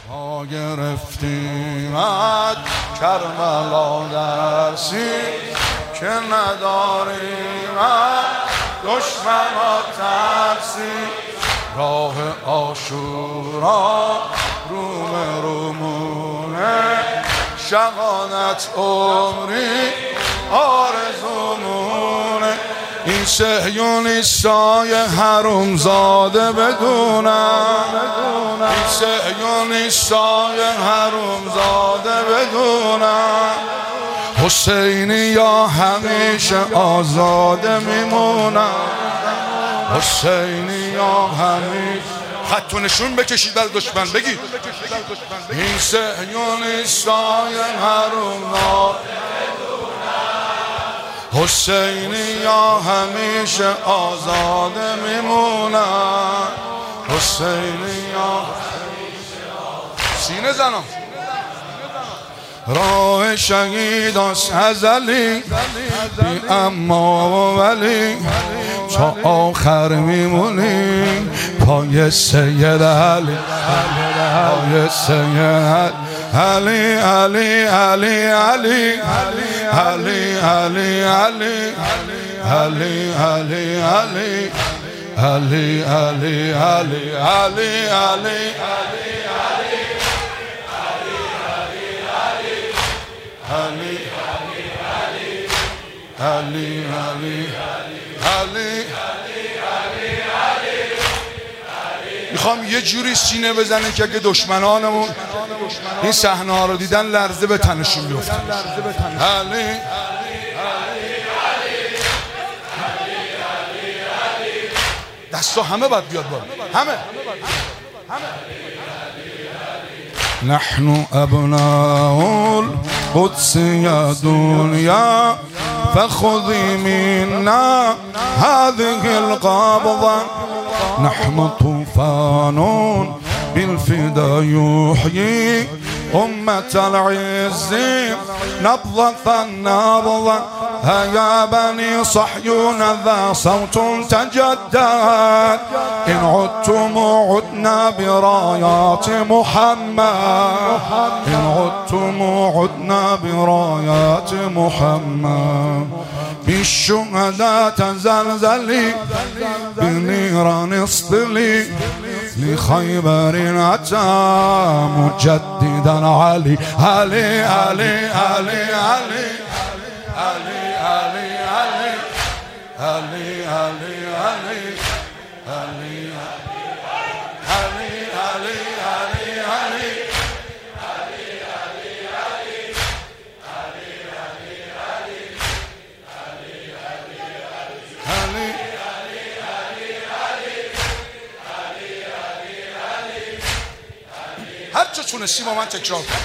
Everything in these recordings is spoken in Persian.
ما گرفتیم از کربلا درسی که نداریم از دشمنا ترسی. راه عاشورا رومونه شهادت عمری آرزومونه. این صهیونیستای حرومزاده بدونم، این صهیونیستای حرومزاده بدونم، حسینی یا همیشه آزاده میمونم، حسینی یا همیشه. خط و نشون بکشید بر دشمن بگید این صهیونیستای حرومزاده حسینی یا همیشه آزاده میمونن، حسینی یا همیشه آزاده. سینه زنم راه شهید از ازلی بی اما و ولی تا آخر میمونیم پای سید علی، پای سید علی علی علی علی علی علی علی علی علی علی علی علی علی علی علی علی علی. میخوام یه جوری سینه بزنه که اگه دشمنانمون این صحنه ها رو دیدن لرزه به تنشون بیفتن. علی دستا همه باید بیاد بالا، همه. نحن ابناء القدس یا دنیا فخذي منا هذه القبضة. نحن طوفان بالفدا يحيي أمة العز نبضة نبضة. هيا بني صحيون ذا صوت تجدد إن عدتم عدنا برايات محمد، إن عدتم عدنا برايات محمد. بالشهداء تزلزلي بنيران اصطلي لخيبر أتى مجددا علي علي علي علي علي علي علي علي علي علي هر چه تونستی با من تکرار کن.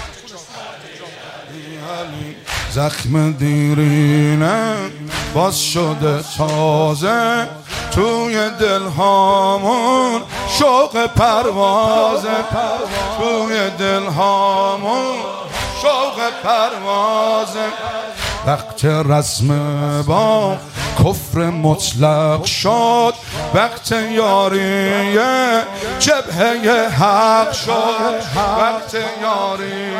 زخم دیرینه باز شده تازه توی دلهامون شوق پروازه، توی دلهامون شوق پروازه. وقت رسم با کفر مطلق شد، وقت یاری جبهه حق شد، وقت یاری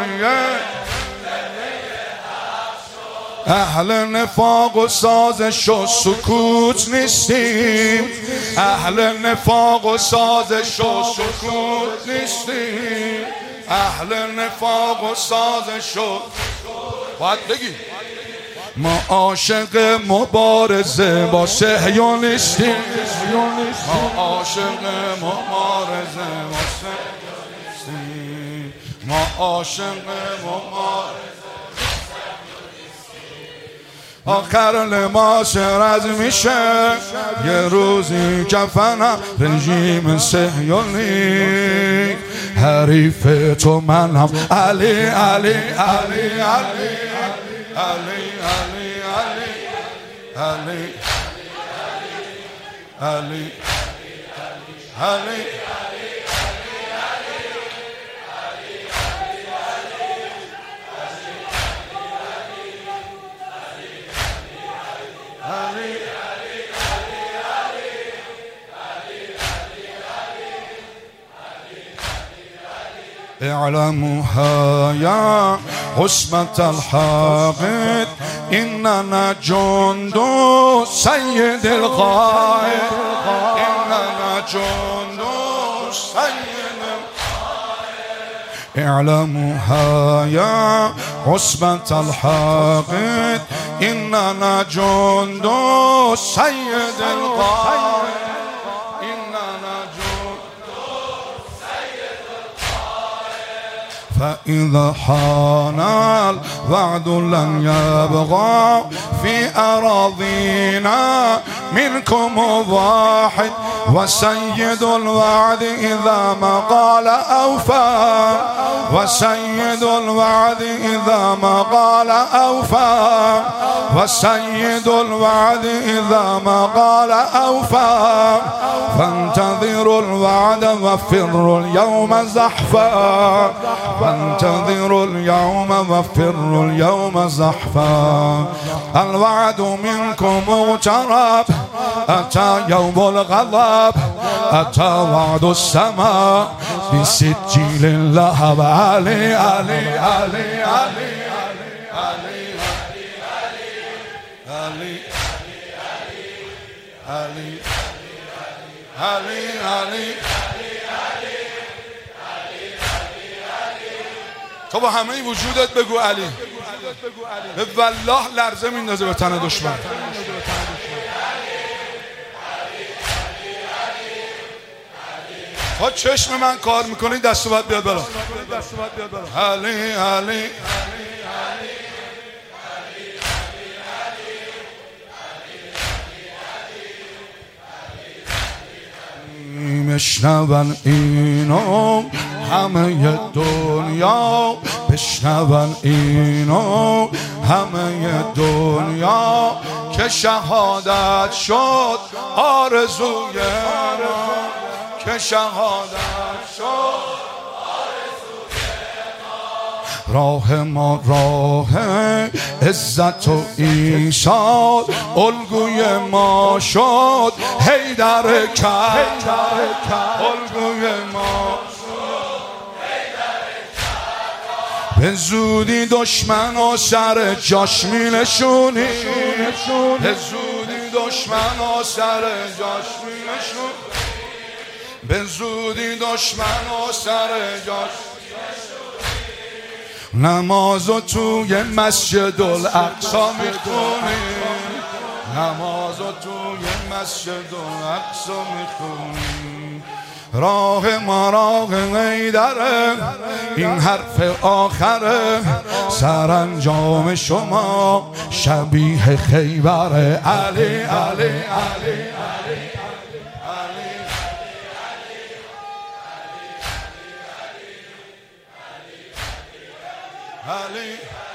اهل نفاق و سازش و سکوت نیستیم، اهل نفاق و سازش و سکوت نیستیم، اهل نفاق و سازش و باید بگی ما عاشق مبارزه با صهیونیستیم، ما عاشق مبارزه با صهیونیستیم، ما عاشق مبارزه. آخر لباس رز میشه یه روزی کفنم رژیم صهیونی، حریف تو منم علی علی علی علی علی علی علی علی. اعلموها یا عصمت الحق اننا جند سید القائد اننا جند سید القائد اعلموها یا عصمت الحق اننا جند سید القائد فإذا حان الوعد لن يبغى في أراضينا منكم واحد وسيد الوعد إذا ما قال أوفى وسيد الوعد إذا ما قال أوفى وسيد الوعد إذا ما قال أوفى فانتظروا الوعد وفروا اليوم زحفا فانتظروا اليوم وفروا اليوم زحفا الوعد منكم مغترب أتى يوم الغضب أتى وعد السماء بسجيل اللهب علي علي علي علي علي علي علي علي علي تو با همه وجودت بگو علی. به والله لرزه میندازه به تن دشمن. تا چشم من کار میکنی دست باید بیاد بالا. علی علی بشنون اینو همه دنیا بشنون اینو همه دنیا که شهادت شد آرزوی ما که شهادت شد راه ما راه عزت و ایثار الگوی ما شد حیدر کرد الگوی ما به زودی دشمن و سر جاش می نشونی به زودی دشمن و سر جاش می نشونی به زودی دشمن و سر جاش نمازو توی مسجد الاقصی میخونی نمازو توی مسجد الاقصی میخونی راه ما راه حیدره این حرف آخره سرانجام شما شبیه خیبره علی علی علی علی